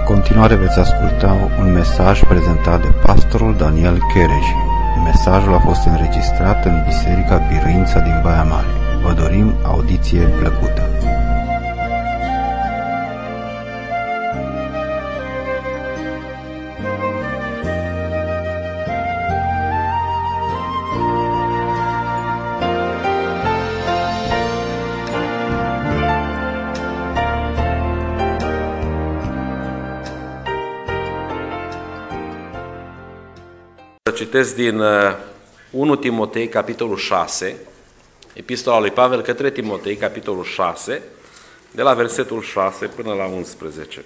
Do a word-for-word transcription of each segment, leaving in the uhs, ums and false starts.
continuare veți asculta un mesaj prezentat de pastorul Daniel Chereș. Mesajul a fost înregistrat în Biserica Biruința din Baia Mare. Vă dorim audiție plăcută. Citesc din unu Timotei, capitolul șase, epistola lui Pavel către Timotei, capitolul șase, de la versetul șase până la unsprezece.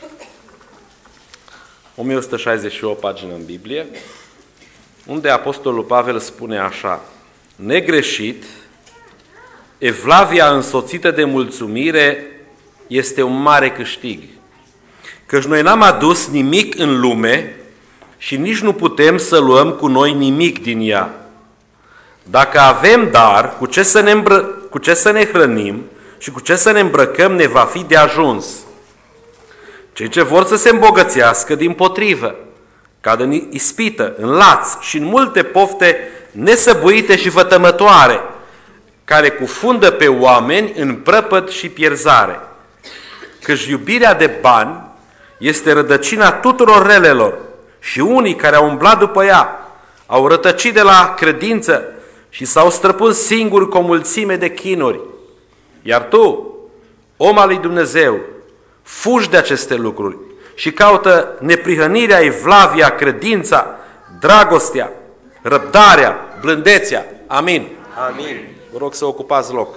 o mie o sută șaizeci și opt pagină în Biblie, unde apostolul Pavel spune așa: negreșit, evlavia însoțită de mulțumire este un mare câștig, căci noi n-am adus nimic în lume și nici nu putem să luăm cu noi nimic din ea. Dacă avem dar cu ce să ne, îmbră... cu ce să ne hrănim și cu ce să ne îmbrăcăm, ne va fi de ajuns. Cei ce vor să se îmbogățească, dimpotrivă, cad în ispită, în laț și în multe pofte nesăbuite și vătămătoare, care cufundă pe oameni în prăpăd și pierzare. Căci iubirea de bani este rădăcina tuturor relelor, și unii care au umblat după ea au rătăcit de la credință și s-au străpuns singuri cu o mulțime de chinuri. Iar tu, om al lui Dumnezeu, fugi de aceste lucruri și caută neprihănirea, evlavia, credința, dragostea, răbdarea, blândețea. Amin. Amin. Vă rog să ocupați loc.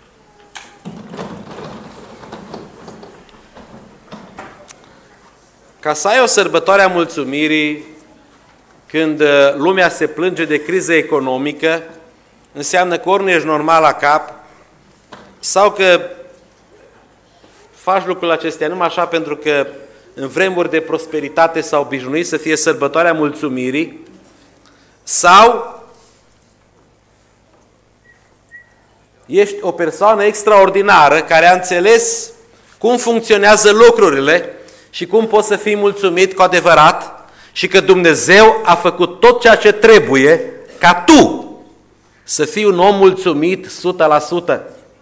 Ca să ai o sărbătoare a mulțumirii când lumea se plânge de criză economică, înseamnă că ori nu ești normal la cap, sau că faci lucrurile acestea numai așa pentru că în vremuri de prosperitate s-au obișnuit să fie sărbătoarea mulțumirii, sau ești o persoană extraordinară care a înțeles cum funcționează lucrurile și cum poți să fii mulțumit cu adevărat și că Dumnezeu a făcut tot ceea ce trebuie ca tu să fii un om mulțumit o sută la sută.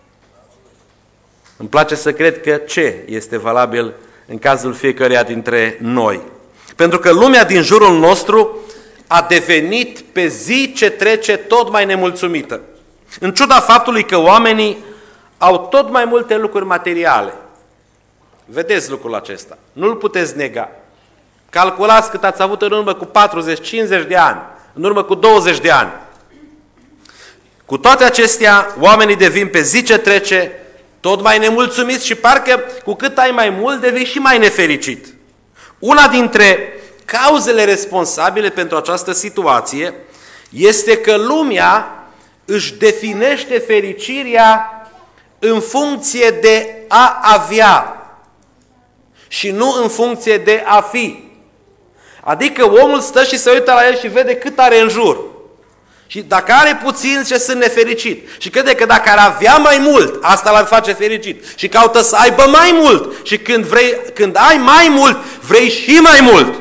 Îmi place să cred că ce este valabil în cazul fiecăruia dintre noi. Pentru că lumea din jurul nostru a devenit pe zi ce trece tot mai nemulțumită. În ciuda faptului că oamenii au tot mai multe lucruri materiale. Vedeți lucrul acesta. Nu-l puteți nega. Calculați cât ați avut în urmă cu patruzeci cincizeci de ani, în urmă cu douăzeci de ani. Cu toate acestea, oamenii devin pe zi ce trece tot mai nemulțumiți și parcă cu cât ai mai mult, devii și mai nefericit. Una dintre cauzele responsabile pentru această situație este că lumea își definește fericirea în funcție de a avea și nu în funcție de a fi. Adică omul stă și se uită la el și vede cât are în jur. Și dacă are puțin, zice, sunt nefericit. Și crede că dacă ar avea mai mult, asta l-ar face fericit. Și caută să aibă mai mult. Și când, vrei, când ai mai mult, vrei și mai mult.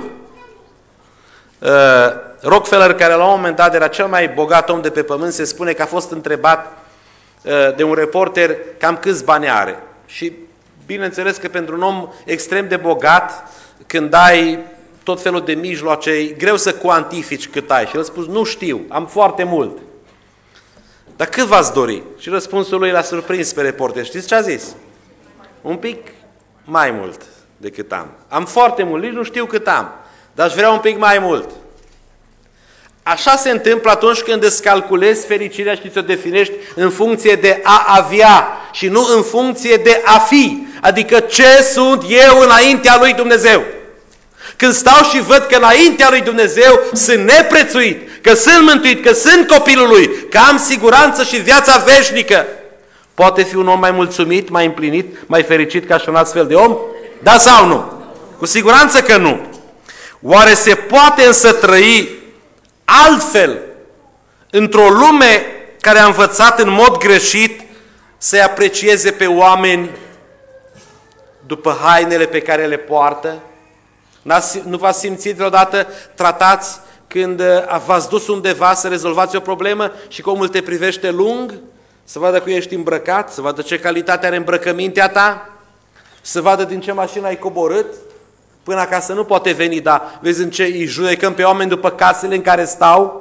Uh, Rockefeller, care la un moment dat era cel mai bogat om de pe pământ, se spune că a fost întrebat uh, de un reporter cam câți bani are. Și bineînțeles că pentru un om extrem de bogat, când ai tot felul de mijloace, e greu să cuantifici cât ai. Și el a spus, nu știu, am foarte mult. Dar cât v-ați dori? Și răspunsul lui l-a surprins pe reporter. Știți ce a zis? Un pic mai mult decât am. Am foarte mult, nici nu știu cât am, dar aș vrea un pic mai mult. Așa se întâmplă atunci când îți calculezi fericirea și ți-o definești în funcție de a avea și nu în funcție de a fi. Adică ce sunt eu înaintea lui Dumnezeu. Când stau și văd că înaintea lui Dumnezeu sunt neprețuit, că sunt mântuit, că sunt copilul lui, că am siguranță și viața veșnică, poate fi un om mai mulțumit, mai împlinit, mai fericit ca și un astfel de om? Da sau nu? Cu siguranță că nu. Oare se poate însă trăi altfel într-o lume care a învățat în mod greșit să-i aprecieze pe oameni după hainele pe care le poartă, Nu v-ați simțit vreodată tratați când v-ați dus undeva să rezolvați o problemă și că omul te privește lung, să vadă că ești îmbrăcat, să vadă ce calitate are îmbrăcămintea ta, să vadă din ce mașină ai coborât, până acasă nu poate veni, dar vezi în ce îi judecăm pe oameni după casele în care stau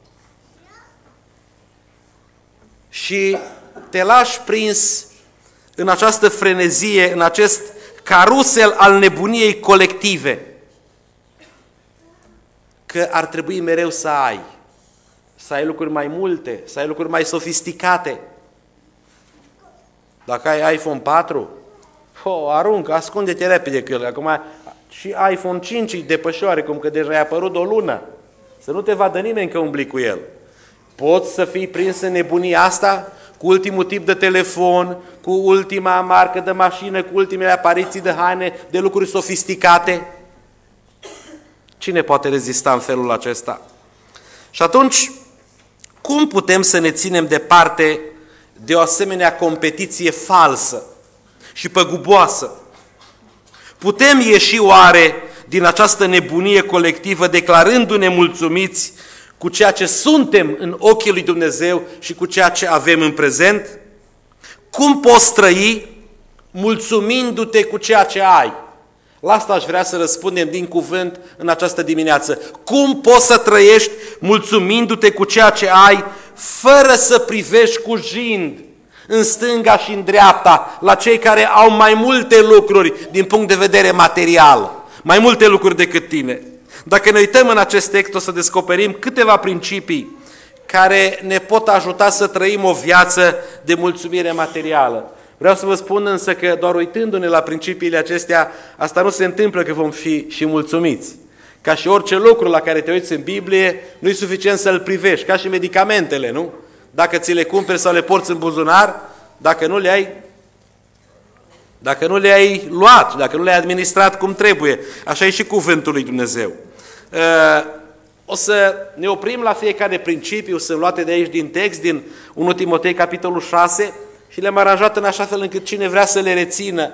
și te lași prins în această frenezie, în acest carusel al nebuniei colective, că ar trebui mereu să ai, să ai lucruri mai multe, să ai lucruri mai sofisticate. Dacă ai iPhone patru, oh, aruncă, ascunde-te repede cu el. Acum și iPhone cinci îi depășoare, cum că deja i-a apărut o lună. Să nu te vadă nimeni că umbli cu el. Poți să fii prins în nebunia asta cu ultimul tip de telefon, cu ultima marcă de mașină, cu ultimele apariții de haine, de lucruri sofisticate? Cine poate rezista în felul acesta? Și atunci, cum putem să ne ținem departe de o asemenea competiție falsă și păguboasă? Putem ieși oare din această nebunie colectivă declarându-ne mulțumiți cu ceea ce suntem în ochii lui Dumnezeu și cu ceea ce avem în prezent? Cum poți trăi mulțumindu-te cu ceea ce ai? La asta aș vrea să răspundem din cuvânt în această dimineață. Cum poți să trăiești mulțumindu-te cu ceea ce ai, fără să privești cu jind în stânga și în dreapta la cei care au mai multe lucruri din punct de vedere material, mai multe lucruri decât tine? Dacă ne uităm în acest text, o să descoperim câteva principii care ne pot ajuta să trăim o viață de mulțumire materială. Vreau să vă spun însă că doar uitându-ne la principiile acestea, asta nu se întâmplă că vom fi și mulțumiți. Ca și orice lucru la care te uiți în Biblie, nu e suficient să-l privești, ca și medicamentele, nu? Dacă ți le cumperi sau le porți în buzunar, dacă nu le-ai dacă nu le-ai luat, dacă nu le-ai administrat cum trebuie. Așa e și cuvântul lui Dumnezeu. O să ne oprim la fiecare principiu, sunt luate de aici din text, din întâi Timotei, capitolul șase, și le-am aranjat în așa fel încât cine vrea să le rețină,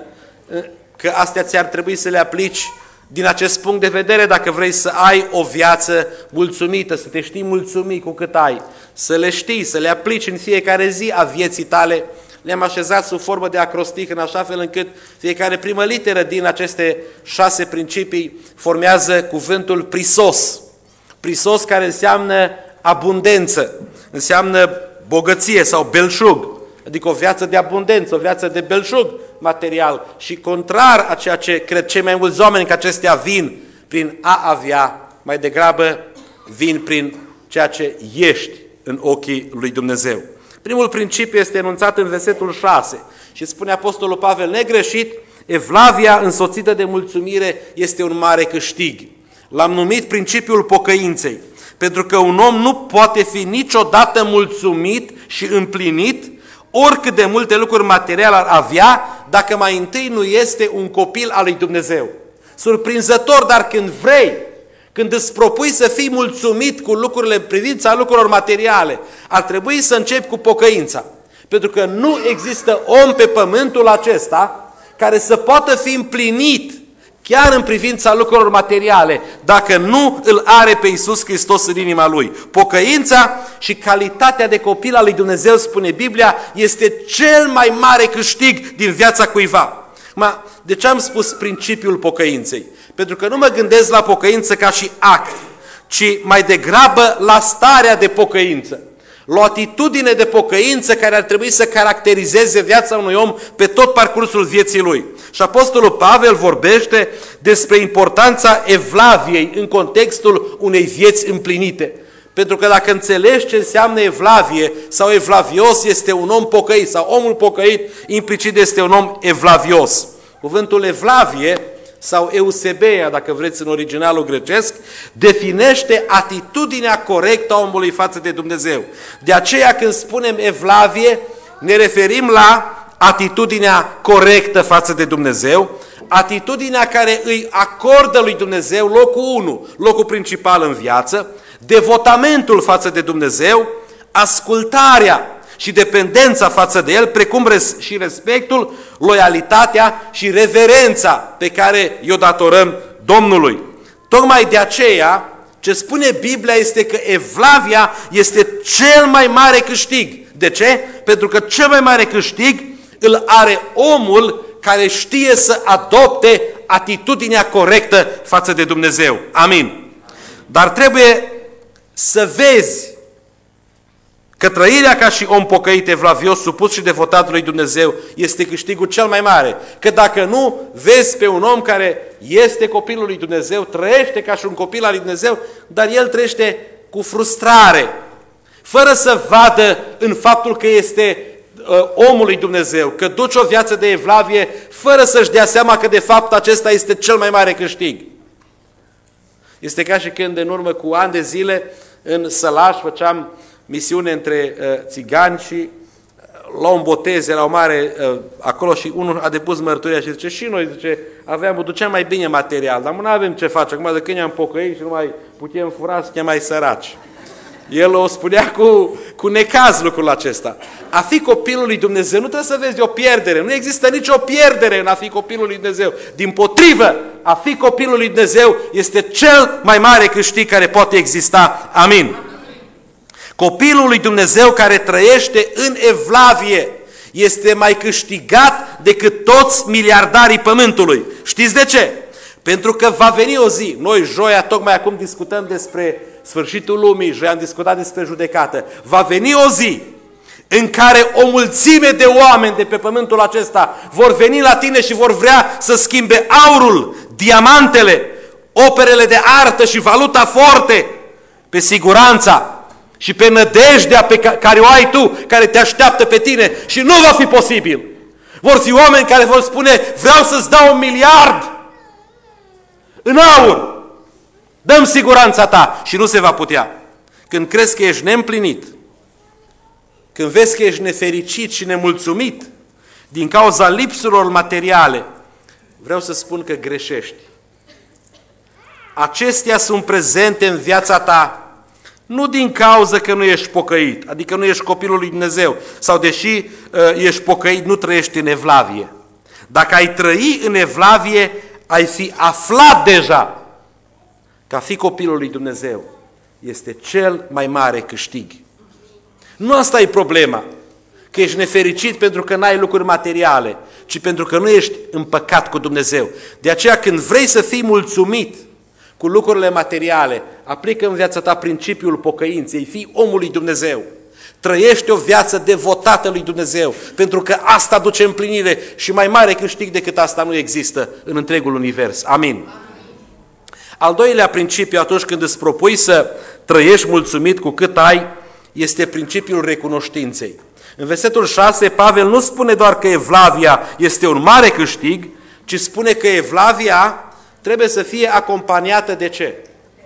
că astea ți-ar trebui să le aplici din acest punct de vedere, dacă vrei să ai o viață mulțumită, să te știi mulțumit cu cât ai, să le știi, să le aplici în fiecare zi a vieții tale. Le-am așezat sub formă de acrostic în așa fel încât fiecare primă literă din aceste șase principii formează cuvântul prisos. Prisos, care înseamnă abundență, înseamnă bogăție sau belșug, adică o viață de abundență, o viață de belșug material, și contrar a ceea ce cred cei mai mulți oameni, că acestea vin prin a avea, mai degrabă vin prin ceea ce ești în ochii lui Dumnezeu. Primul principiu este enunțat în versetul șase și spune Apostolul Pavel negreșit: evlavia însoțită de mulțumire este un mare câștig. L-am numit principiul pocăinței, pentru că un om nu poate fi niciodată mulțumit și împlinit, oricât de multe lucruri materiale ar avea, dacă mai întâi nu este un copil al lui Dumnezeu. Surprinzător, dar când vrei, când îți propui să fii mulțumit cu lucrurile în privința lucrurilor materiale, ar trebui să începi cu pocăința. Pentru că nu există om pe pământul acesta care să poată fi împlinit chiar în privința lucrurilor materiale, dacă nu îl are pe Iisus Hristos în inima lui. Pocăința și calitatea de copil al lui Dumnezeu, spune Biblia, este cel mai mare câștig din viața cuiva. Ma, de ce am spus principiul pocăinței? Pentru că nu mă gândesc la pocăință ca și act, ci mai degrabă la starea de pocăință. La o atitudine de pocăință care ar trebui să caracterizeze viața unui om pe tot parcursul vieții lui. Și Apostolul Pavel vorbește despre importanța evlaviei în contextul unei vieți împlinite. Pentru că dacă înțelegi ce înseamnă evlavie sau evlavios, este un om pocăit, sau omul pocăit implicit este un om evlavios. Cuvântul evlavie sau eusebeia, dacă vreți în originalul grecesc, definește atitudinea corectă a omului față de Dumnezeu. De aceea când spunem evlavie, ne referim la atitudinea corectă față de Dumnezeu, atitudinea care îi acordă lui Dumnezeu locul unu, locul principal în viață, devotamentul față de Dumnezeu, ascultarea și dependența față de El, precum și respectul, loialitatea și reverența pe care i-o datorăm Domnului. Tocmai de aceea, ce spune Biblia este că evlavia este cel mai mare câștig. De ce? Pentru că cel mai mare câștig îl are omul care știe să adopte atitudinea corectă față de Dumnezeu. Amin. Dar trebuie să vezi că trăirea ca și om pocăit, evlavios, supus și devotat lui Dumnezeu este câștigul cel mai mare. Că dacă nu vezi pe un om care este copilul lui Dumnezeu, trăiește ca și un copil al lui Dumnezeu, dar el trăiește cu frustrare, fără să vadă în faptul că este uh, omul lui Dumnezeu, că duce o viață de evlavie, fără să-și dea seama că de fapt acesta este cel mai mare câștig. Este ca și când în urmă cu ani de zile în Sălaș făceam misiune între uh, țigani și uh, la un botez era o mare uh, acolo și unul a depus mărturia și zice, și noi, zice, aveam, duceam mai bine material, dar nu avem ce face, acum de când ne-am pocăit și nu mai putem fura, suntem mai săraci. El o spunea cu, cu necaz lucrul acesta. A fi copilul lui Dumnezeu nu trebuie să vezi o pierdere, nu există nicio pierdere în a fi copilul lui Dumnezeu. Dimpotrivă, a fi copilul lui Dumnezeu este cel mai mare câștig care poate exista. Amin. Copilul lui Dumnezeu care trăiește în evlavie este mai câștigat decât toți miliardarii pământului. Știți de ce? Pentru că va veni o zi, noi joia, tocmai acum discutăm despre sfârșitul lumii, joi am discutat despre judecată, va veni o zi în care o mulțime de oameni de pe pământul acesta vor veni la tine și vor vrea să schimbe aurul, diamantele, operele de artă și valuta forte pe siguranța și pe nădejdea pe care o ai tu, care te așteaptă pe tine și nu va fi posibil. Vor fi oameni care vor spune, vreau să-ți dau un miliard în aur, dăm siguranța ta și nu se va putea. Când crezi că ești neîmplinit, când vezi că ești nefericit și nemulțumit din cauza lipsurilor materiale, vreau să spun că greșești. Acestea sunt prezente în viața ta nu din cauza că nu ești pocăit, adică nu ești copilul lui Dumnezeu, sau deși uh, ești pocăit, nu trăiești în evlavie. Dacă ai trăi în evlavie, ai fi aflat deja că a fi copilul lui Dumnezeu este cel mai mare câștig. Nu asta e problema, că ești nefericit pentru că n-ai lucruri materiale, ci pentru că nu ești împăcat cu Dumnezeu. De aceea când vrei să fii mulțumit cu lucrurile materiale, aplică în viața ta principiul pocăinței, fii omul lui Dumnezeu. Trăiește o viață devotată lui Dumnezeu, pentru că asta duce împlinire și mai mare câștig decât asta nu există în întregul univers. Amin. Al doilea principiu atunci când îți propui să trăiești mulțumit cu cât ai, este principiul recunoștinței. În versetul șase, Pavel nu spune doar că evlavia este un mare câștig, ci spune că evlavia trebuie să fie acompaniată de ce?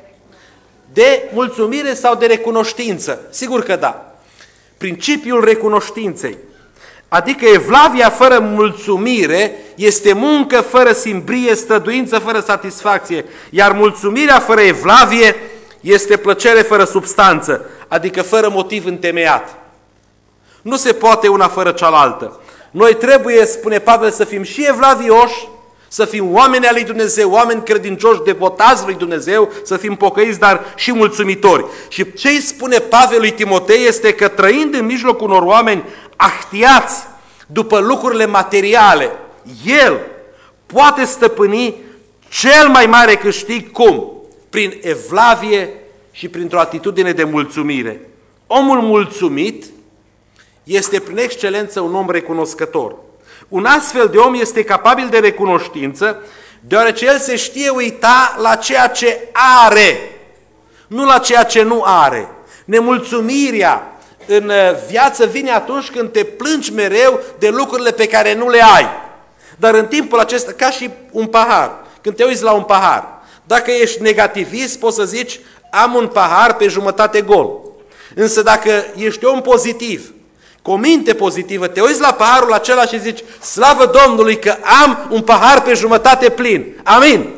De mulțumire sau de recunoștință? Sigur că da. Principiul recunoștinței. Adică evlavia fără mulțumire este muncă fără simbrie, străduință fără satisfacție, iar mulțumirea fără evlavie este plăcere fără substanță, adică fără motiv întemeiat. Nu se poate una fără cealaltă. Noi trebuie, spune Pavel, să fim și evlavioși, să fim oameni al lui Dumnezeu, oameni credincioși, devotați lui Dumnezeu, să fim pocăiți, dar și mulțumitori. Și ce îi spune Pavel lui Timotei este că trăind în mijlocul unor oameni ahtiați după lucrurile materiale, el poate stăpâni cel mai mare câștig, cum? Prin evlavie și printr-o atitudine de mulțumire. Omul mulțumit este prin excelență un om recunoscător. Un astfel de om este capabil de recunoștință, deoarece el se știe uita la ceea ce are, nu la ceea ce nu are. Nemulțumirea în viață vine atunci când te plângi mereu de lucrurile pe care nu le ai. Dar în timpul acesta, ca și un pahar, când te uiți la un pahar, dacă ești negativist, poți să zici, am un pahar pe jumătate gol. Însă dacă ești om pozitiv, cu o minte pozitivă, te uiți la paharul acela și zici, slavă Domnului că am un pahar pe jumătate plin. Amin. Amin.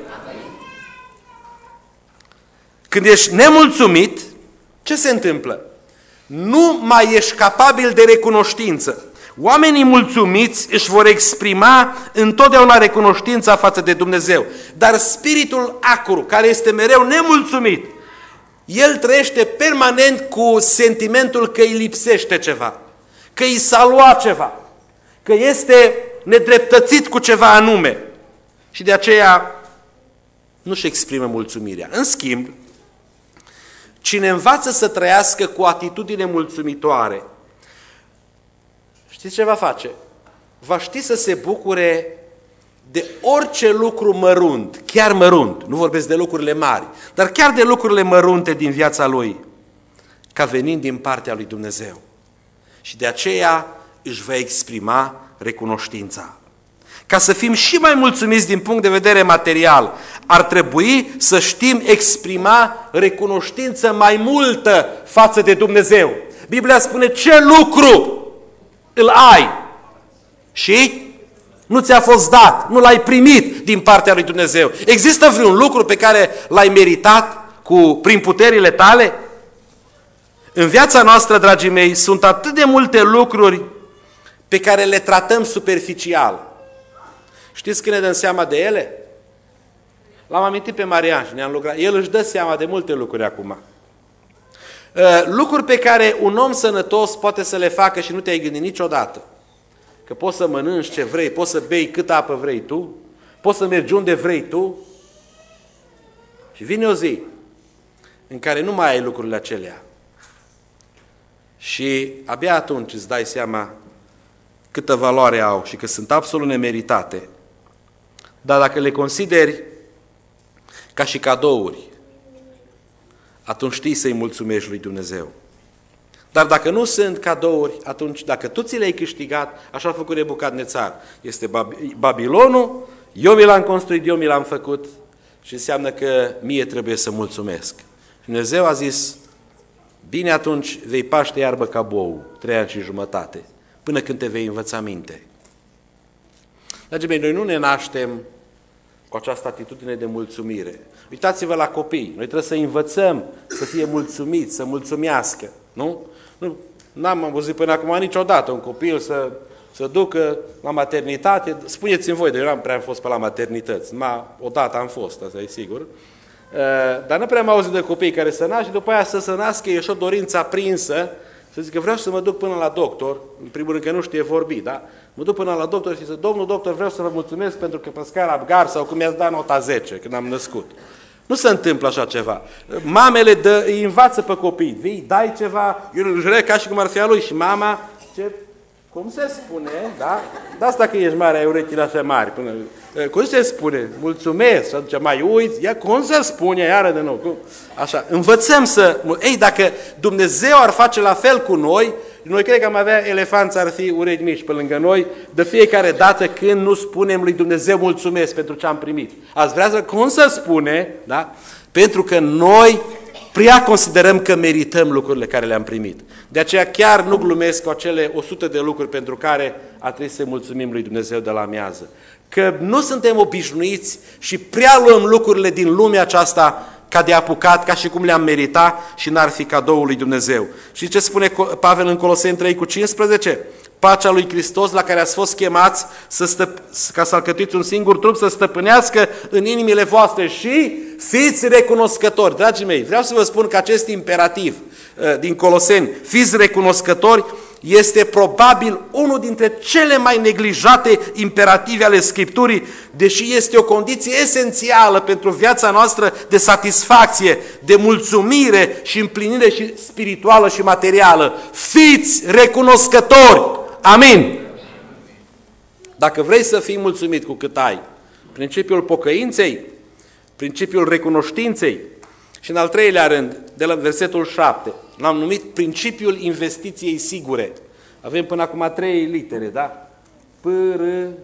Când ești nemulțumit, ce se întâmplă? Nu mai ești capabil de recunoștință. Oamenii mulțumiți își vor exprima întotdeauna recunoștința față de Dumnezeu. Dar spiritul acru, care este mereu nemulțumit, el trăiește permanent cu sentimentul că îi lipsește ceva, că îi s-a luat ceva, că este nedreptățit cu ceva anume. Și de aceea nu-și exprimă mulțumirea. În schimb, cine învață să trăiască cu atitudine mulțumitoare, știți ce va face? Va ști să se bucure de orice lucru mărunt, chiar mărunt, nu vorbesc de lucrurile mari, dar chiar de lucrurile mărunte din viața lui, ca venind din partea lui Dumnezeu. Și de aceea își va exprima recunoștința. Ca să fim și mai mulțumiți din punct de vedere material, ar trebui să știm exprima recunoștință mai multă față de Dumnezeu. Biblia spune ce lucru îl ai și nu ți-a fost dat, nu l-ai primit din partea lui Dumnezeu. Există vreun lucru pe care l-ai meritat cu, prin puterile tale? În viața noastră, dragii mei, sunt atât de multe lucruri pe care le tratăm superficial. Știți când ne dăm seama de ele? L-am amintit pe Marian și ne-am lucrat. El își dă seama de multe lucruri acum. Lucruri pe care un om sănătos poate să le facă și nu te-ai gândit niciodată. Că poți să mănânci ce vrei, poți să bei cât apă vrei tu, poți să mergi unde vrei tu. Și vine o zi în care nu mai ai lucrurile acelea. Și abia atunci îți dai seama câtă valoare au și că sunt absolut nemeritate. Dar dacă le consideri ca și cadouri, atunci știi să-i mulțumești lui Dumnezeu. Dar dacă nu sunt cadouri, atunci dacă tu ți le-ai câștigat, așa a făcut Nebucadnețar. Este Babilonul, eu mi l-am construit, eu mi l-am făcut și înseamnă că mie trebuie să mulțumesc. Și Dumnezeu a zis, bine, atunci vei paște iarbă ca bou, trei ani și jumătate, până când te vei învăța minte. Dragii mei, noi nu ne naștem cu această atitudine de mulțumire. Uitați-vă la copii. Noi trebuie să învățăm să fie mulțumiți, să mulțumească. Nu? Nu n-am auzit până acum niciodată un copil să, să ducă la maternitate. Spuneți-mi voi, de eu n-am prea fost pe la maternități. Ma, odată am fost, asta e sigur. Dar nu prea am auzit de copii care să nasc și după aia să se nască, e și o dorință aprinsă, să zic că vreau să mă duc până la doctor, în primul rând că nu știe vorbi, da? Mă duc până la doctor și zic, domnul doctor, vreau să vă mulțumesc pentru că pe scara Abgar sau cum mi-ați dat nota zece când am născut. Nu se întâmplă așa ceva. Mamele dă, îi învață pe copii, vii, dai ceva, eu îl jurec ca și cum ar fi a lui și mama, ce, cum se spune, da? De asta că ești mare, ai urechile așa mari. Până, cum se spune? Mulțumesc, și atunci mai uiți, ia, cum se spune, iară de nou, cum? Așa, învățăm să, ei, dacă Dumnezeu ar face la fel cu noi, noi cred că am avea elefanți, ar fi urechi mici pe lângă noi, de fiecare dată când nu spunem lui Dumnezeu mulțumesc pentru ce am primit. Ați vrea să, cum să spune, da? Pentru că noi prea considerăm că merităm lucrurile care le-am primit. De aceea chiar nu glumesc cu acele o sută de lucruri pentru care a trebuit să mulțumim lui Dumnezeu de la amiază. Că nu suntem obișnuiți și prea luăm lucrurile din lumea aceasta ca de apucat, ca și cum le-am meritat și n-ar fi cadoul lui Dumnezeu. Și ce spune Pavel în Coloseni trei cu cincisprezece? Pacea lui Hristos la care ați fost chemați să stăp- ca să alcătuiți un singur trup, să stăpânească în inimile voastre și fiți recunoscători. Dragii mei, vreau să vă spun că acest imperativ uh, din Coloseni, fiți recunoscători, este probabil unul dintre cele mai neglijate imperative ale Scripturii, deși este o condiție esențială pentru viața noastră de satisfacție, de mulțumire și împlinire și spirituală și materială. Fiți recunoscători! Amin! Dacă vrei să fii mulțumit cu cât ai, principiul pocăinței, principiul recunoștinței și în al treilea rând, de la versetul șapte, l-am numit principiul investiției sigure. Avem până acum trei litere, da? P, R,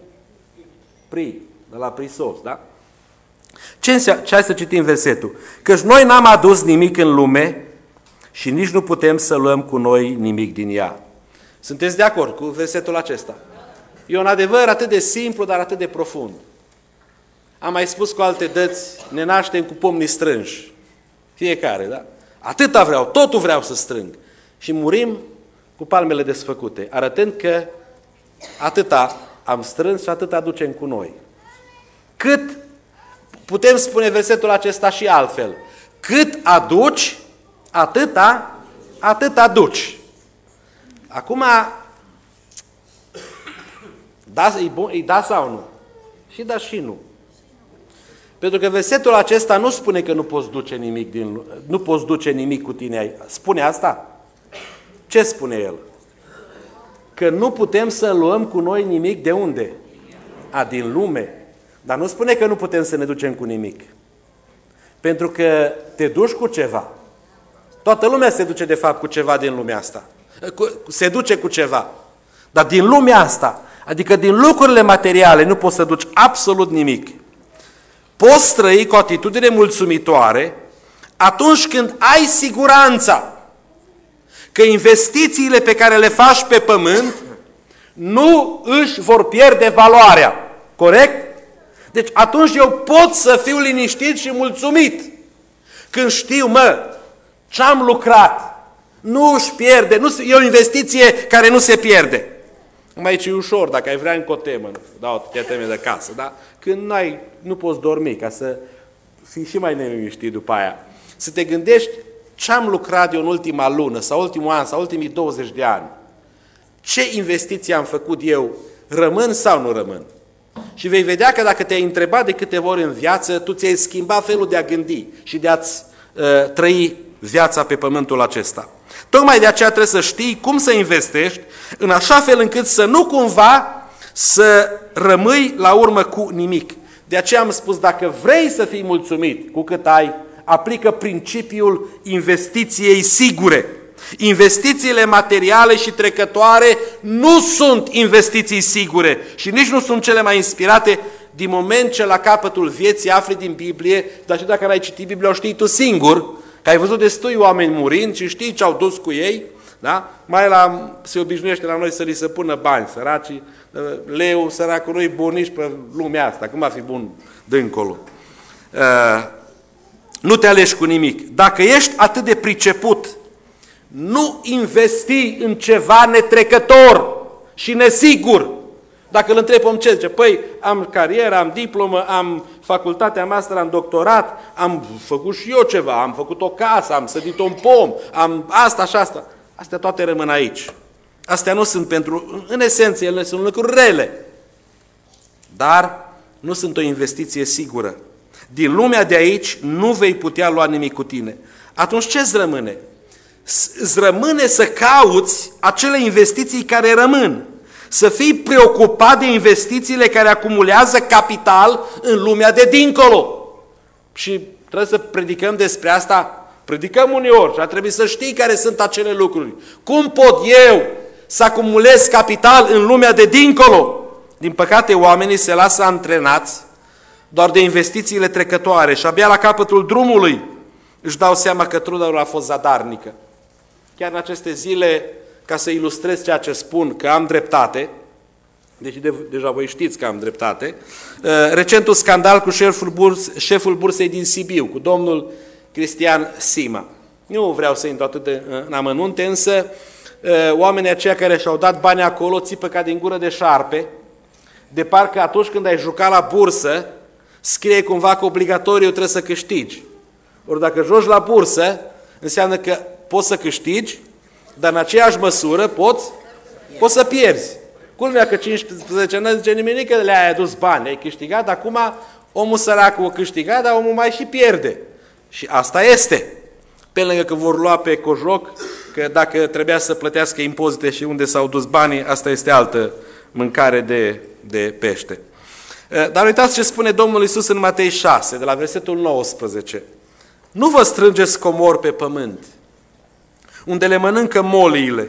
Pri, de la prisos, da? Ce înseamnă? Ce hai să citim versetul? Căci noi n-am adus nimic în lume și nici nu putem să luăm cu noi nimic din ea. Sunteți de acord cu versetul acesta? E un adevăr atât de simplu, dar atât de profund. Am mai spus cu alte dăți, ne naștem cu pomnii strânși. Fiecare, da? Atâta vreau, totul vreau să strâng. Și murim cu palmele desfăcute, arătând că Atâta am strâns și atât aducem cu noi. Cât, putem spune versetul acesta și altfel, cât aduci, atâta, atât aduci. Acum, da, e, bun, e da sau nu? Și da și nu. Pentru că versetul acesta nu spune că nu poți duce nimic, din, nu poți duce nimic cu tine. Spune asta? Ce spune el? Că nu putem să luăm cu noi nimic de unde? A, din lume. Dar nu spune că nu putem să ne ducem cu nimic. Pentru că te duci cu ceva. Toată lumea se duce de fapt cu ceva din lumea asta. Se duce cu ceva. Dar din lumea asta, adică din lucrurile materiale, nu poți să duci absolut nimic. Poți trăi cu o atitudine mulțumitoare atunci când ai siguranța că investițiile pe care le faci pe pământ nu își vor pierde valoarea. Corect? Deci atunci eu pot să fiu liniștit și mulțumit când știu, mă, ce-am lucrat nu își pierde, nu, e o investiție care nu se pierde. Aici e ușor, dacă ai vrea încă o temă, dau te teme de casă, da? Când n-ai, nu poți dormi, ca să fii și mai neliniștit după aia. Să te gândești ce-am lucrat eu în ultima lună, sau ultimul an, sau ultimii douăzeci de ani. Ce investiții am făcut eu, rămân sau nu rămân? Și vei vedea că dacă te-ai întrebat de câteva ori în viață, tu ți-ai schimbat felul de a gândi și de a-ți uh, trăi viața pe pământul acesta. Tocmai de aceea trebuie să știi cum să investești, în așa fel încât să nu cumva să rămâi la urmă cu nimic. De aceea am spus, dacă vrei să fii mulțumit cu cât ai, aplică principiul investiției sigure. Investițiile materiale și trecătoare nu sunt investiții sigure și nici nu sunt cele mai inspirate din moment ce la capătul vieții afli din Biblie, dar și dacă n-ai citit Biblia, o știi tu singur, că ai văzut destui oameni murind și știi ce au dus cu ei, da? Mai la, se obișnuiește la noi să li se pună bani, săracii, leu, săracul, nu-i bun nici pe lumea asta, cum ar fi bun dincolo. Uh, nu te alegi cu nimic. Dacă ești atât de priceput, nu investi în ceva netrecător și nesigur. Dacă îl întrebi om ce zice, păi am carieră, am diplomă, am facultatea master, am doctorat, am făcut și eu ceva, am făcut o casă, am sădit un pom, am asta și asta. Astea toate rămân aici. Astea nu sunt pentru, în esență, ele sunt lucruri rele. Dar nu sunt o investiție sigură. Din lumea de aici nu vei putea lua nimic cu tine. Atunci ce-ți rămâne? Îți rămâne să cauți acele investiții care rămân. Să fii preocupat de investițiile care acumulează capital în lumea de dincolo. Și trebuie să predicăm despre asta. Predicăm uneori și ar trebui să știi care sunt acele lucruri. Cum pot eu să acumulez capital în lumea de dincolo? Din păcate, oamenii se lasă antrenați doar de investițiile trecătoare și abia la capătul drumului își dau seama că truda lor a fost zadarnică. Chiar în aceste zile, ca să ilustrez ceea ce spun, că am dreptate, deși de, deja voi știți că am dreptate, recentul scandal cu șeful, burs, șeful bursei din Sibiu, cu domnul Cristian Sima. Nu vreau să intru atât de, în amănunte, însă oamenii aceia care și-au dat bani acolo țipă ca din gură de șarpe, de parcă atunci când ai jucat la bursă, scrie cumva că obligatoriu trebuie să câștigi. Ori dacă joci la bursă, înseamnă că poți să câștigi, dar în aceeași măsură poți, poți să pierzi. Culmea că cincisprezece ani zice nimeni că le-ai adus bani, ai câștigat, acum omul săracu o câștigat, dar omul mai și pierde. Și asta este. Pe lângă că vor lua pe cojoc, că dacă trebuia să plătească impozite și unde s-au dus banii, asta este altă mâncare de, de pește. Dar uitați ce spune Domnul Iisus în Matei șase, de la versetul nouăsprezece. Nu vă strângeți comori pe pământ, unde le mănâncă moliile.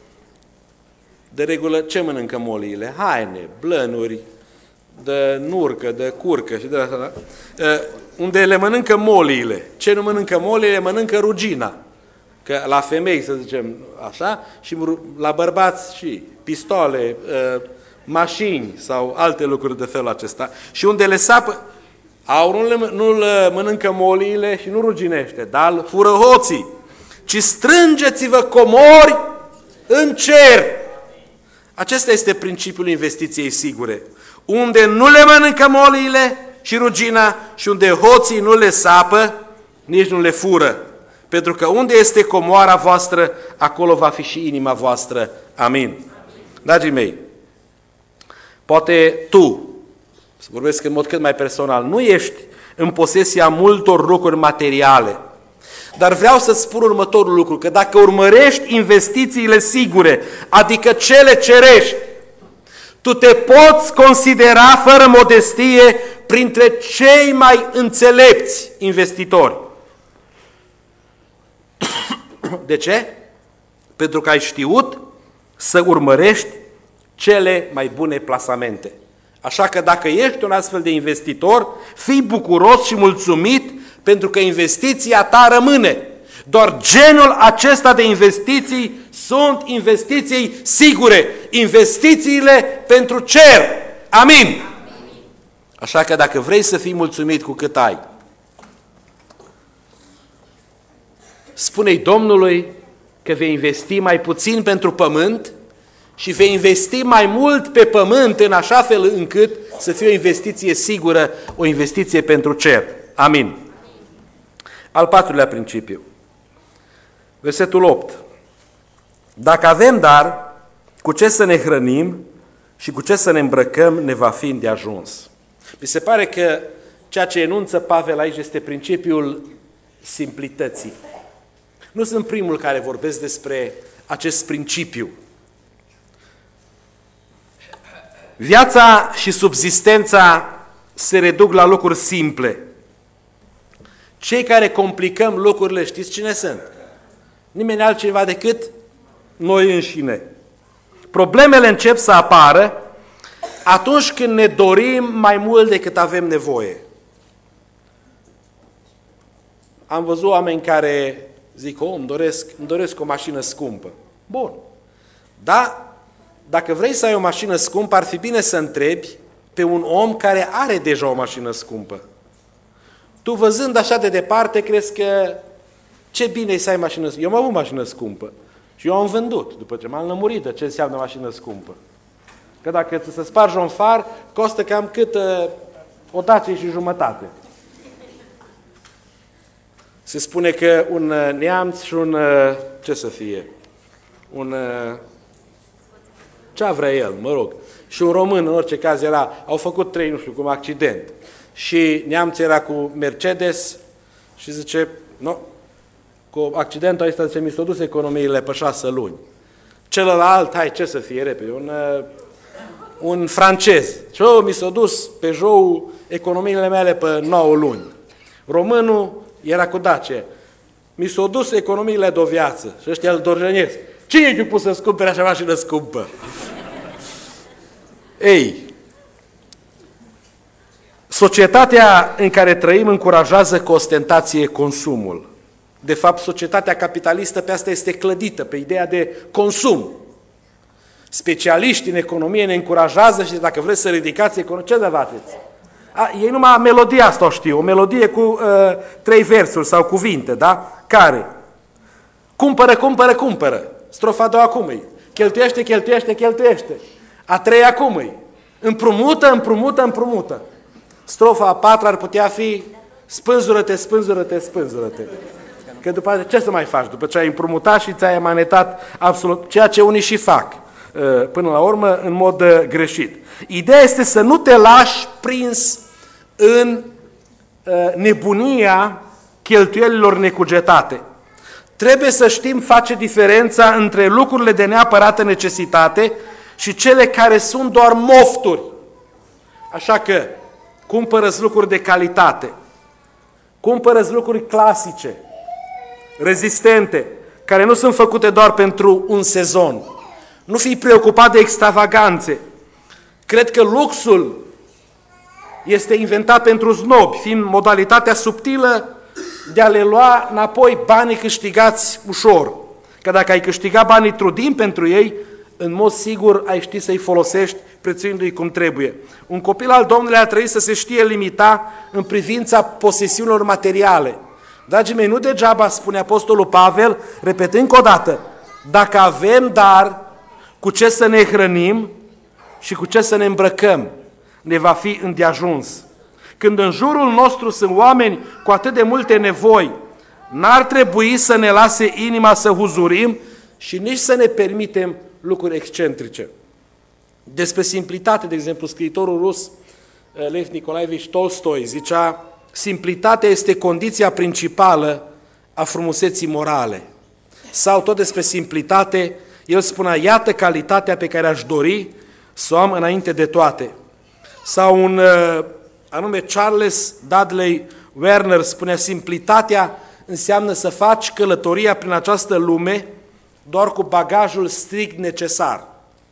De regulă, ce mănâncă moliile? Haine, blănuri, de nurcă, de curcă și de asta, da? Unde le mănâncă moliile. Ce nu mănâncă moliile? Mănâncă rugina. Că la femei, să zicem așa, și la bărbați și pistole, mașini sau alte lucruri de felul acesta. Și unde le sapă, aurul nu mănâncă moliile și nu ruginește, dar fură hoții. Ci strângeți-vă comori în cer. Acesta este principiul investiției sigure. Unde nu le mănâncă moliile și rugina și unde hoții nu le sapă, nici nu le fură. Pentru că unde este comoara voastră, acolo va fi și inima voastră. Amin. Dragii mei, poate tu, să vorbesc în mod cât mai personal, nu ești în posesia multor lucruri materiale, dar vreau să spun următorul lucru, că dacă urmărești investițiile sigure, adică cele cerești, tu te poți considera fără modestie printre cei mai înțelepți investitori. De ce? Pentru că ai știut să urmărești cele mai bune plasamente. Așa că dacă ești un astfel de investitor, fii bucuros și mulțumit pentru că investiția ta rămâne. Doar genul acesta de investiții sunt investiții sigure, investițiile pentru cer. Amin. Așa că dacă vrei să fii mulțumit cu cât ai, spune-i Domnului că vei investi mai puțin pentru pământ și vei investi mai mult pe pământ în așa fel încât să fie o investiție sigură, o investiție pentru cer. Amin. Al patrulea principiu. Versetul opt. Dacă avem dar cu ce să ne hrănim și cu ce să ne îmbrăcăm, ne va fi îndeajuns. Mi se pare că ceea ce enunță Pavel aici este principiul simplității. Nu sunt primul care vorbesc despre acest principiu. Viața și subzistența se reduc la lucruri simple. Cei care complicăm lucrurile, știți cine sunt? Nimeni altcineva decât noi înșine. Problemele încep să apară atunci când ne dorim mai mult decât avem nevoie. Am văzut oameni care zic, oh, îmi doresc, îmi doresc o mașină scumpă. Bun. Dar dacă vrei să ai o mașină scumpă, ar fi bine să întrebi pe un om care are deja o mașină scumpă. Tu văzând așa de departe, crezi că ce bine e să ai mașină scumpă. Eu am avut mașină scumpă și eu am vândut, după ce m-am lămurit de ce înseamnă mașină scumpă. Că dacă să spargi un far, costă cam cât uh, o Dacie și jumătate. Se spune că un uh, neamț și un, uh, ce să fie, un, uh, ce vrea el, mă rog, și un român, în orice caz, era, au făcut trei, nu știu cum, accident. Și neamțul era cu Mercedes și zice, nu, cu accidentul ăsta, zice, mi s-au dus economiile pe șase luni. Celălalt, hai, ce să fie repede, un, uh, un francez. Și oh, mi s-au dus pe jou economiile mele pe nouă luni. Românul era cu Dacia. Mi s-au dus economiile de o viață. Și ăștia îl dorjenesc. Cine e pus să-ți cumpere așa mașină scumpă? Ei, societatea în care trăim încurajează cu ostentație consumul. De fapt, societatea capitalistă pe asta este clădită, pe ideea de consum. Specialiștii în economie ne încurajează și dacă vreți să ridicați economia, ce de faceți? A, ei numai melodia asta o știu, o melodie cu uh, trei versuri sau cuvinte, da? Care? Cumpără, cumpără, cumpără. Strofa a doua cum e? Cheltuiește, cheltuiește, cheltuiește. A treia cum e? Împrumută, împrumută, împrumută. Strofa a patra ar putea fi spânzură-te, spânzură-te, spânzură-te. Că după aceea ce să mai faci? După ce ai împrumutat și ți-ai manetat absolut ceea ce unii și fac. Până la urmă, în mod greșit. Ideea este să nu te lași prins în nebunia cheltuielilor necugetate. Trebuie să știm face diferența între lucrurile de neapărată necesitate și cele care sunt doar mofturi. Așa că, cumpără-ți lucruri de calitate, cumpără-ți lucruri clasice, rezistente, care nu sunt făcute doar pentru un sezon. Nu fii preocupat de extravaganțe. Cred că luxul este inventat pentru snobi, fiind modalitatea subtilă de a le lua înapoi banii câștigați ușor. Că dacă ai câștigat banii trudind pentru ei, în mod sigur ai ști să-i folosești prețuindu-i cum trebuie. Un copil al Domnului ar trebui să se știe limita în privința posesiunilor materiale. Dragii mei, nu degeaba spune Apostolul Pavel, repetând încă o dată, dacă avem dar cu ce să ne hrănim și cu ce să ne îmbrăcăm ne va fi îndeajuns. Când în jurul nostru sunt oameni cu atât de multe nevoi, n-ar trebui să ne lase inima să huzurim și nici să ne permitem lucruri excentrice. Despre simplitate, de exemplu, scriitorul rus Lev Nicolaevici Tolstoi zicea: simplitatea este condiția principală a frumuseții morale. Sau tot despre simplitate, el spunea: iată calitatea pe care aș dori să o am înainte de toate. Sau un anume Charles Dudley Werner spunea: simplitatea înseamnă să faci călătoria prin această lume doar cu bagajul strict necesar.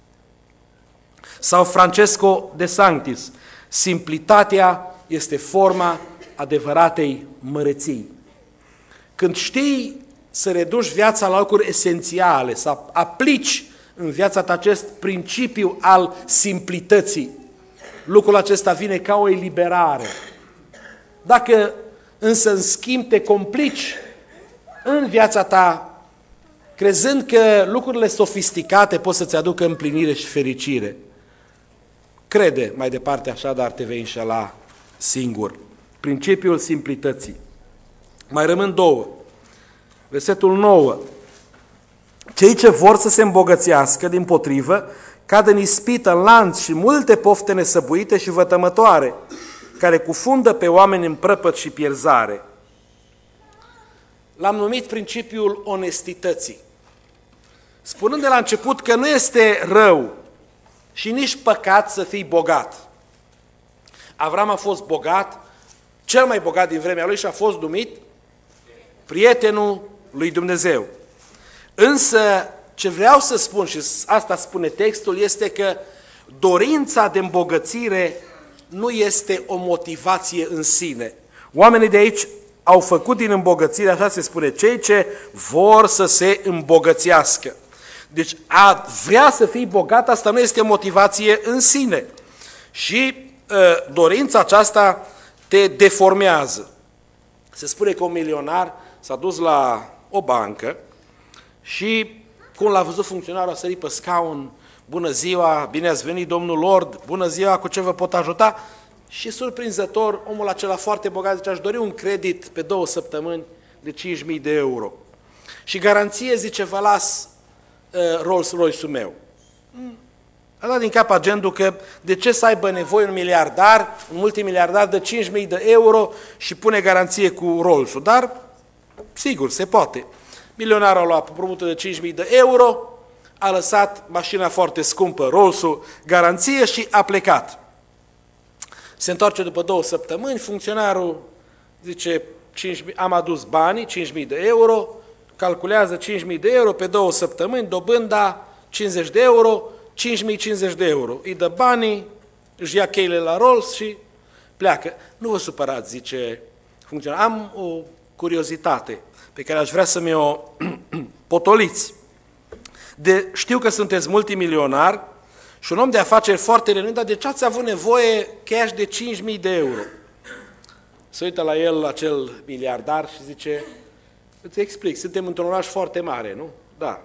Sau Francesco de Sanctis: simplitatea este forma adevăratei măreții. Când știi să reduci viața la lucruri esențiale, să aplici în viața ta acest principiu al simplității, lucrul acesta vine ca o eliberare. Dacă însă în schimb te complici în viața ta, crezând că lucrurile sofisticate pot să-ți aducă împlinire și fericire, crede mai departe așa, dar te vei înșela singur. Principiul simplității. Mai rămân două. Versetul nouă. Cei ce vor să se îmbogățească, dimpotrivă, cad în ispită, în lanț și multe pofte nesăbuite și vătămătoare, care cufundă pe oameni în prăpăd și pierzare. L-am numit principiul onestității, spunând de la început că nu este rău și nici păcat să fii bogat. Avram a fost bogat, cel mai bogat din vremea lui, și a fost numit prietenul lui Dumnezeu. Însă, ce vreau să spun, și asta spune textul, este că dorința de îmbogățire nu este o motivație în sine. Oamenii de aici au făcut din îmbogățire, așa se spune, cei ce vor să se îmbogățească. Deci a vrea să fii bogat, asta nu este motivație în sine. Și uh, dorința aceasta te deformează. Se spune că un milionar s-a dus la o bancă și cum l-a văzut funcționarul, a sărit pe scaun: bună ziua, bine ați venit, domnul Lord, bună ziua, cu ce vă pot ajuta? Și surprinzător, omul acela foarte bogat zice: aș dori un credit pe două săptămâni de cinci mii de euro. Și garanție, zice, vă las uh, Rolls-Royce-ul meu. Hmm. A dat din cap agendul că de ce să aibă nevoie un miliardar, un multimiliardar de cinci mii de euro și pune garanție cu Rolls-ul. Dar, sigur, se poate. Milionarul a luat împrumutul de cinci mii de euro, a lăsat mașina foarte scumpă, Rolls-ul, garanție și a plecat. Se întoarce după două săptămâni, funcționarul zice: cinci mii, am adus banii, cinci mii de euro, calculează cinci mii de euro pe două săptămâni, dobânda cincizeci de euro, cinci mii cincizeci de euro. Îi dă banii, își ia cheile la Rolls și pleacă. Nu vă supărați, zice funcționarul, am o curiozitate pe care aș vrea să mi-o potoliți. De, știu că sunteți multimilionar și un om de afaceri foarte renumit, dar de ce ați avut nevoie cash de cinci mii de euro? Se uită la el acel miliardar și zice: îți explic, suntem într-un oraș foarte mare, nu? Da.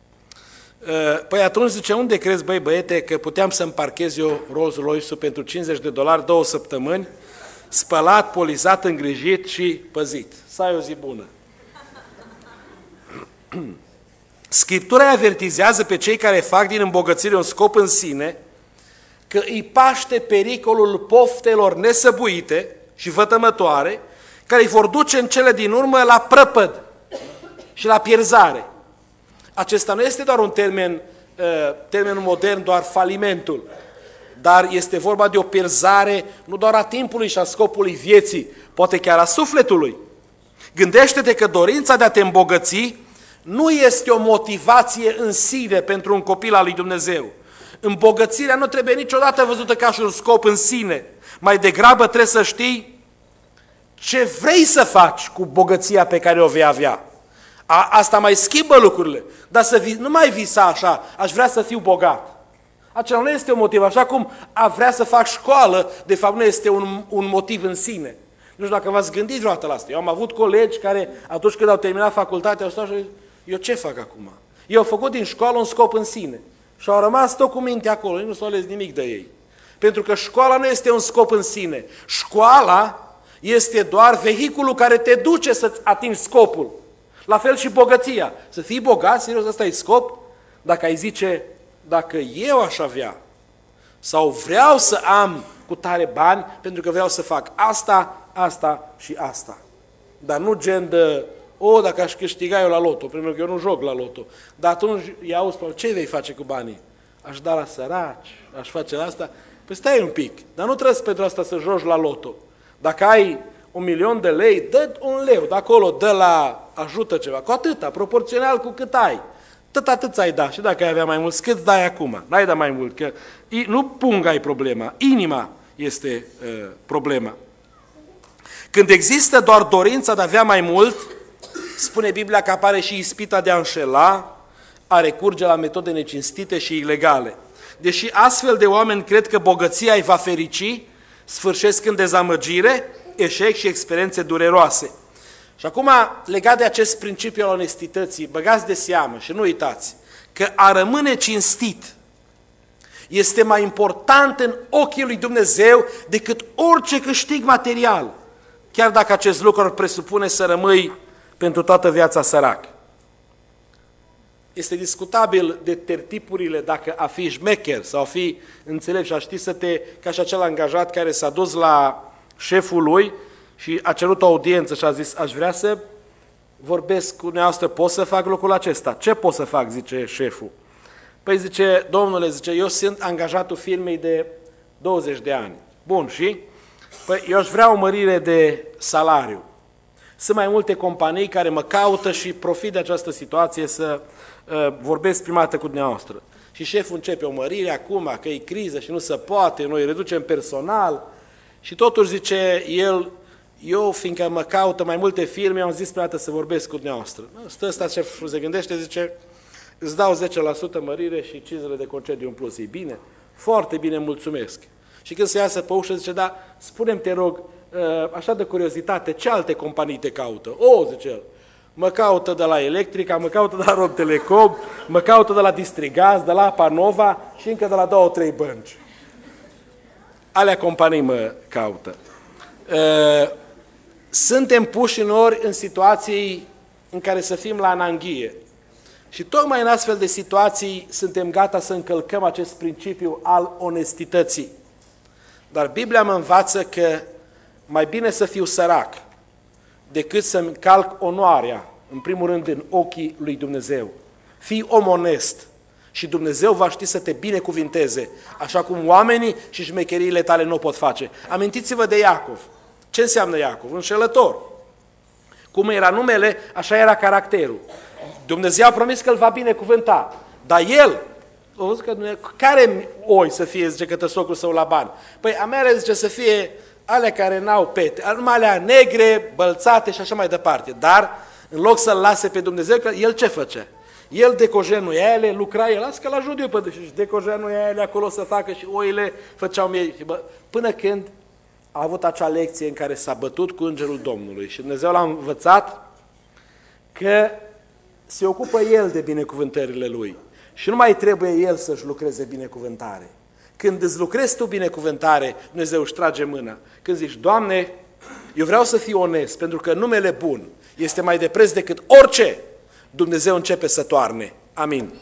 Păi atunci, zice, unde crezi, băi băiete, că puteam să-mi parchez eu Rolls-Royce-ul pentru cincizeci de dolari două săptămâni, spălat, polizat, îngrijit și păzit? Să ai o zi bună. Scriptura avertizează pe cei care fac din îmbogățire un scop în sine că îi paște pericolul poftelor nesăbuite și vătămătoare, care îi vor duce în cele din urmă la prăpăd și la pierzare. Acesta nu este doar un termen, termenul modern, doar falimentul, dar este vorba de o pierzare nu doar a timpului și a scopului vieții, poate chiar a sufletului. Gândește-te că dorința de a te îmbogăți nu este o motivație în sine pentru un copil al lui Dumnezeu. Îmbogățirea nu trebuie niciodată văzută ca și un scop în sine. Mai degrabă trebuie să știi ce vrei să faci cu bogăția pe care o vei avea. A, asta mai schimbă lucrurile, dar să vi, nu mai visa așa: aș vrea să fiu bogat. Acela nu este un motiv, așa cum a vrea să fac școală, de fapt nu este un, un motiv în sine. Nu știu dacă v-ați gândit vreodată la asta. Eu am avut colegi care, atunci când au terminat facultatea, au stat și eu ce fac acum? Eu au făcut din școală un scop în sine. Și au rămas tot cu mintea acolo, nu s-au ales nimic de ei. Pentru că școala nu este un scop în sine. Școala este doar vehiculul care te duce să-ți atingi scopul. La fel și bogăția. Să fii bogat, serios, ăsta e scop? Dacă ai zice, dacă eu aș avea, sau vreau să am cu tare bani, pentru că vreau să fac asta, asta și asta. Dar nu gen de, o, dacă aș câștiga eu la loto, pentru că eu nu joc la loto. Dar atunci iau spun, ce vei face cu banii? Aș da la săraci, aș face asta. Păi stai un pic, dar nu trebuie pentru asta să joci la loto. Dacă ai un milion de lei, dă un leu, de acolo, dă la ajută ceva, cu atâta, proporțional cu cât ai. Tot atât ai da. Și dacă ai avea mai mult, cât dai acum? N-ai da mai mult, că nu punga e problema, inima este uh, problema. Când există doar dorința de a avea mai mult, spune Biblia că apare și ispita de a înșela, a recurge la metode necinstite și ilegale. Deși astfel de oameni cred că bogăția îi va ferici, sfârșesc în dezamăgire, eșec și experiențe dureroase. Și acum, legat de acest principiu al onestității, băgați de seamă și nu uitați că a rămâne cinstit este mai important în ochii lui Dumnezeu decât orice câștig material, chiar dacă acest lucru ar presupune să rămâi pentru toată viața sărac. Este discutabil de tertipurile dacă a fi șmecher sau a fi înțelept și a ști să te, ca și acel angajat care s-a dus la șeful lui și a cerut o audiență și a zis, aș vrea să vorbesc cu dumneavoastră, pot să fac lucrul acesta? Ce pot să fac, zice șeful? Păi zice, domnule, zice, eu sunt angajatul firmei de douăzeci de ani. Bun, și? Păi eu aș vrea o mărire de salariu. Sunt mai multe companii care mă caută și profit de această situație să uh, vorbesc prima dată cu dumneavoastră. Și șeful începe o mărire acum, că e criză și nu se poate, noi reducem personal. Și totuși zice el, eu, fiindcă mă caută mai multe firme, am zis prima dată să vorbesc cu dumneavoastră. Stă ăsta șeful se gândește, zice, îți dau zece la sută mărire și cinci zile de concediu în plus. E bine? Foarte bine, mulțumesc. Și când se iasă pe ușă, zice, da, spune-mi, te rog, așa de curiozitate, ce alte companii te caută? O, zice el, mă caută de la Electrica, mă caută de la Rob Telecom, mă caută de la Distrigaz, de la Apa Nova și încă de la două, trei bănci. Alea companii mă caută. Suntem puși în ori în situații în care să fim la ananghie. Și tocmai în astfel de situații suntem gata să încălcăm acest principiu al onestității. Dar Biblia mă învață că mai bine să fiu sărac decât să-mi calc onoarea, în primul rând, în ochii lui Dumnezeu. Fii om onest și Dumnezeu va ști să te binecuvinteze, așa cum oamenii și șmecheriile tale nu o pot face. Amintiți-vă de Iacov. Ce înseamnă Iacov? Înșelător. Cum era numele, așa era caracterul. Dumnezeu a promis că îl va binecuvânta, dar el, o zic că, care oi să fie, zice către socrul său Laban? Păi a mea zice să fie alea care n-au pete, numai alea negre, bălțate și așa mai departe. Dar în loc să-l lase pe Dumnezeu, că el ce făcea? El decojenuia ele, lucra el, las că l-ajut eu pe și decojenuia ele acolo să facă și oile făceau mie. Până când a avut acea lecție în care s-a bătut cu îngerul Domnului și Dumnezeu l-a învățat că se ocupă el de binecuvântările lui și nu mai trebuie el să-și lucreze binecuvântare. Când îți lucrezi tu binecuvântare, Dumnezeu își trage mâna. Când zici, Doamne, eu vreau să fiu onest, pentru că numele bun este mai de preț decât orice, Dumnezeu începe să toarne. Amin. Amin.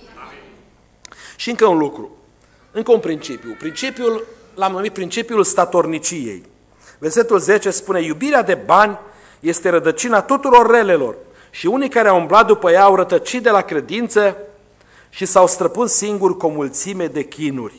Și încă un lucru, încă un principiu. Principiul, l-am numit principiul statorniciei. Versetul zece spune, iubirea de bani este rădăcina tuturor relelor și unii care au umblat după ea au rătăcit de la credință și s-au străpus singuri cu o mulțime de chinuri.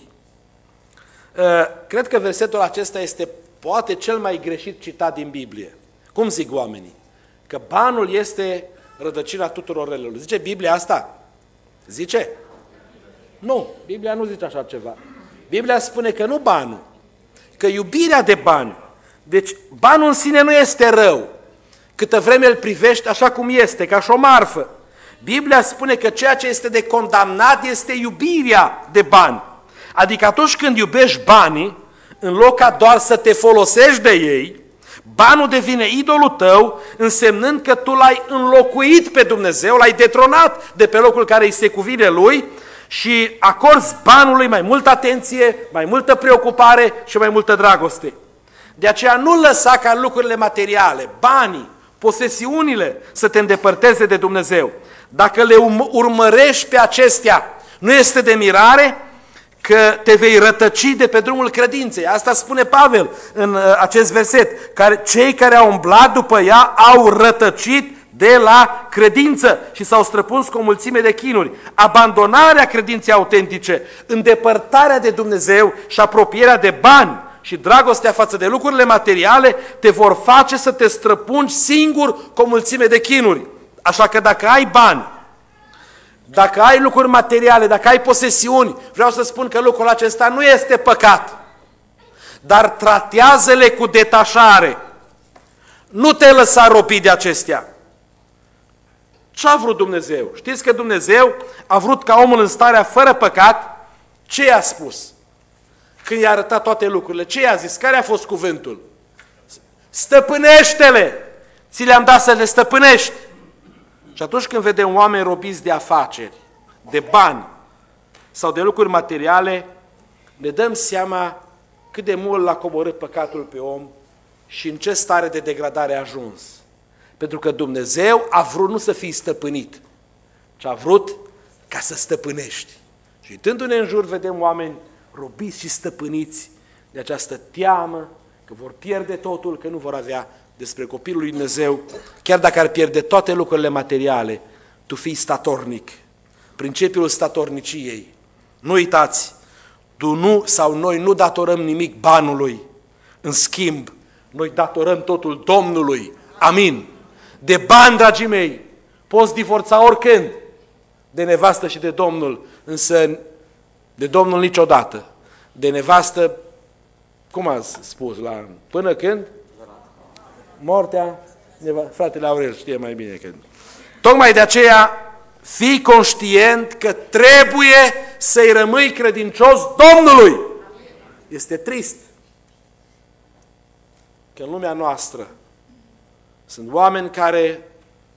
Cred că versetul acesta este poate cel mai greșit citat din Biblie. Cum zic oamenii? Că banul este rădăcina tuturor relelor. Zice Biblia asta? Zice? Nu, Biblia nu zice așa ceva. Biblia spune că nu banul, că iubirea de bani. Deci banul în sine nu este rău, câtă vreme îl privești așa cum este, ca și o marfă. Biblia spune că ceea ce este de condamnat este iubirea de bani. Adică atunci când iubești banii, în loc ca doar să te folosești de ei, banul devine idolul tău, însemnând că tu l-ai înlocuit pe Dumnezeu, l-ai detronat de pe locul care îi se cuvine lui și acorzi banului mai multă atenție, mai multă preocupare și mai multă dragoste. De aceea nu lăsa ca lucrurile materiale, banii, posesiunile să te îndepărteze de Dumnezeu. Dacă le urmărești pe acestea, nu este de mirare că te vei rătăci de pe drumul credinței. Asta spune Pavel în acest verset. Care, cei care au umblat după ea au rătăcit de la credință și s-au străpuns cu o mulțime de chinuri. Abandonarea credinței autentice, îndepărtarea de Dumnezeu și apropierea de bani și dragostea față de lucrurile materiale te vor face să te străpungi singur cu o mulțime de chinuri. Așa că dacă ai bani, dacă ai lucruri materiale, dacă ai posesiuni, vreau să spun că lucrul acesta nu este păcat, dar tratează-le cu detașare. Nu te lăsa robi de acestea. Ce a vrut Dumnezeu? Știți că Dumnezeu a vrut ca omul în starea fără păcat, ce i-a spus? Când i-a arătat toate lucrurile, ce i-a zis? Care a fost cuvântul? Stăpânește-le! Ți le-am dat să le stăpânești. Și atunci când vedem oameni robiți de afaceri, de bani sau de lucruri materiale, ne dăm seama cât de mult l-a coborât păcatul pe om și în ce stare de degradare a ajuns. Pentru că Dumnezeu a vrut nu să fii stăpânit, ci a vrut ca să stăpânești. Și uitându-ne în jur, vedem oameni robiți și stăpâniți de această teamă că vor pierde totul, că nu vor avea despre copilul lui Dumnezeu. Chiar dacă ar pierde toate lucrurile materiale, tu fii statornic. Principiul statorniciei. Nu uitați, tu nu sau noi nu datorăm nimic banului. În schimb, noi datorăm totul Domnului. Amin. De bani, dragii mei, poți divorța oricând de nevastă și de Domnul, însă de Domnul niciodată. De nevastă, cum ați spus, la până când? Moartea, fratele Aurel știe mai bine când. Tocmai de aceea, fii conștient că trebuie să-i rămâi credincios Domnului. Este trist că în lumea noastră sunt oameni care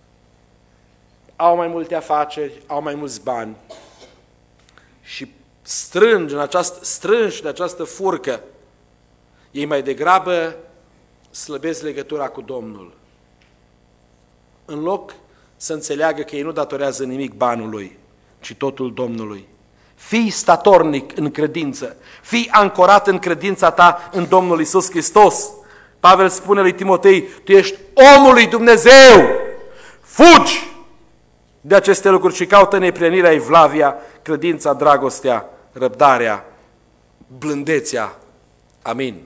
au mai multe afaceri, au mai mulți bani și strângi în această, strângi de această furcă. Ei mai degrabă slăbesc legătura cu Domnul. În loc să înțeleagă că ei nu datorează nimic banului, ci totul Domnului. Fii statornic în credință, fii ancorat în credința ta în Domnul Iisus Hristos. Pavel spune lui Timotei, tu ești omul lui Dumnezeu, fugi de aceste lucruri și caută neprihănirea, evlavia, credința, dragostea, răbdarea, blândețea. Amin.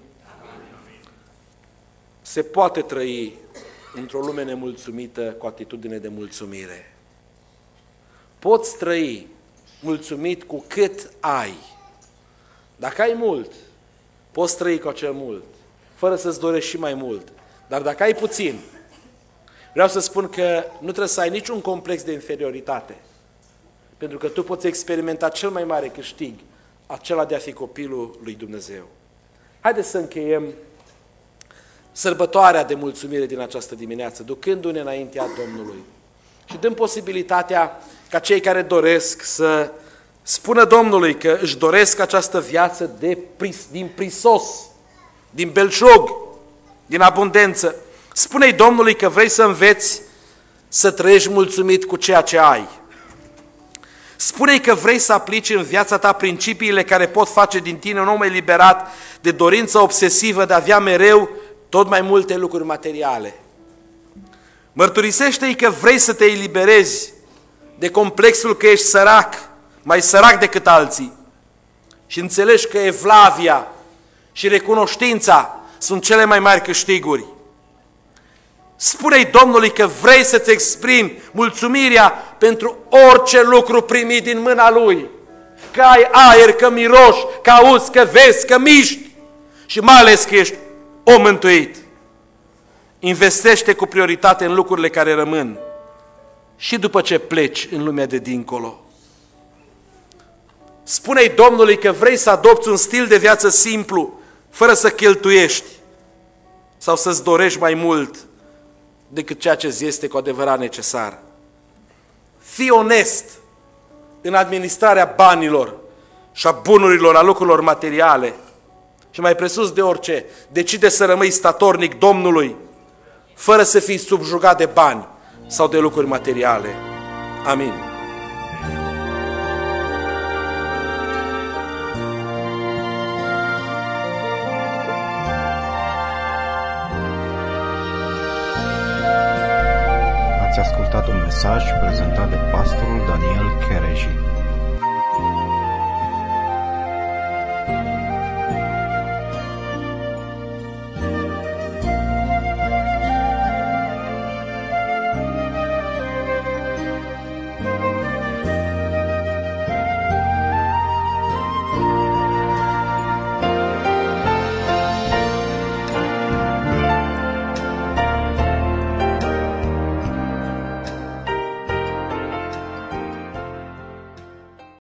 Se poate trăi într-o lume nemulțumită cu atitudine de mulțumire. Poți trăi mulțumit cu cât ai. Dacă ai mult, poți trăi cu acel mult, fără să-ți dorești și mai mult. Dar dacă ai puțin, vreau să spun că nu trebuie să ai niciun complex de inferioritate, pentru că tu poți experimenta cel mai mare câștig, acela de a fi copilul lui Dumnezeu. Haideți să încheiem sărbătoarea de mulțumire din această dimineață, ducându-ne înaintea Domnului și dăm posibilitatea ca cei care doresc să spună Domnului că își doresc această viață de pris, din prisos, din belșug, din abundență. Spune-i Domnului că vrei să înveți să trăiești mulțumit cu ceea ce ai. Spune-i că vrei să aplici în viața ta principiile care pot face din tine un om eliberat de dorința obsesivă de a avea mereu tot mai multe lucruri materiale. Mărturisește-i că vrei să te eliberezi de complexul că ești sărac, mai sărac decât alții. Și înțelegi că evlavia și recunoștința sunt cele mai mari câștiguri. Spune-i Domnului că vrei să-ți exprimi mulțumirea pentru orice lucru primit din mâna Lui. Că ai aer, că miroși, că auzi, că vezi, că miști și mai ales că ești om mântuit. Investește cu prioritate în lucrurile care rămân și după ce pleci în lumea de dincolo. Spune-i Domnului că vrei să adopți un stil de viață simplu, fără să cheltuiești sau să-ți dorești mai mult decât ceea ce este cu adevărat necesar. Fii onest în administrarea banilor și a bunurilor, a lucrurilor materiale. Și mai presus de orice, decide să rămâi statornic Domnului, fără să fii subjugat de bani sau de lucruri materiale. Amin. Ați ascultat un mesaj prezentat de pastorul Daniel Chereji.